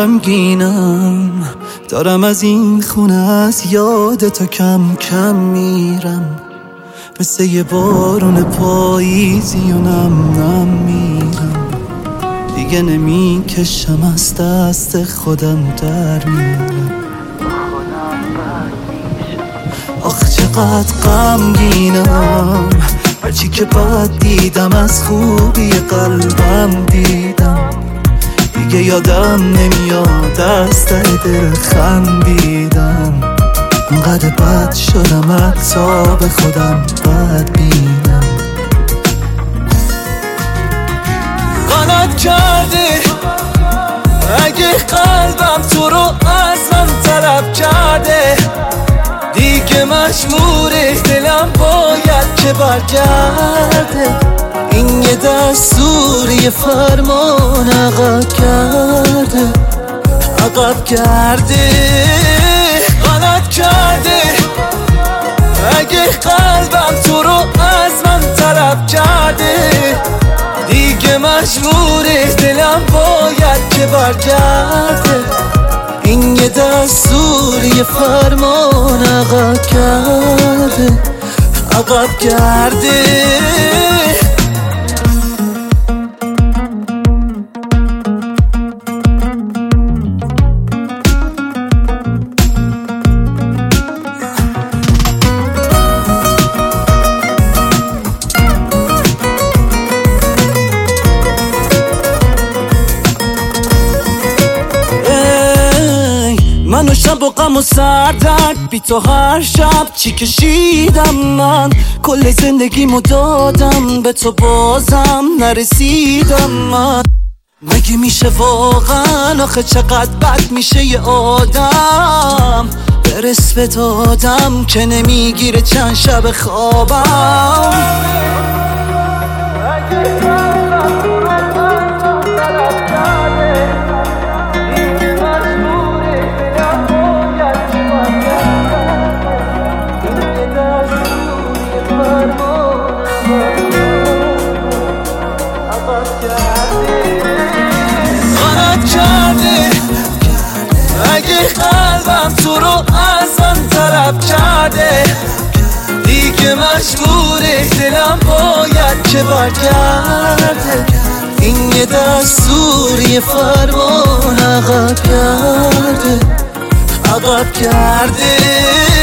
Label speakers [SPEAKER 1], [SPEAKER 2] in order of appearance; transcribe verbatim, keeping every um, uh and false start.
[SPEAKER 1] غمگینم، دارم از این خونه از یاد تو کم کم میرم، مثل یه بارون پاییزی و نم نم میرم، دیگه نمیکشم از دست خودم در میرم. آخ چقدر غمگینم، هرچی که بد دیدم از خوبی قلبم دیدم، دیگه یادم نمیاد از ته دل خندیدم، انقدر بد شدم حتی به خودم بد بینم. غلط کردی اگه قلبم تو رو از من طلب کرده، دیگه مجبوره دلم باید که برگرده، این یه دستوری فرمان عقب کرده عقب کرده. غلط کرده اگه قلبم تو رو از من طلب کرده، دیگه مجبوره دلم باید که برگرده، این یه دستوری فرمان عقب کرده عقب کرده. من و شب و غم و سردرد بی تو هر شب چی کشیدم، من کل زندگیمو دادم به تو بازم نرسیدم. من مگه میشه واقعا آخه چقدر بد میشه یه آدم، برس به دادم که نمیگیره چند شب خوابم. غلط کرده اگه قلبم تو رو از من طلب کرده، دیگه مجبوره دلم باید که برگرده، این یه دستوری فرمان عقب کرده عقب کرده.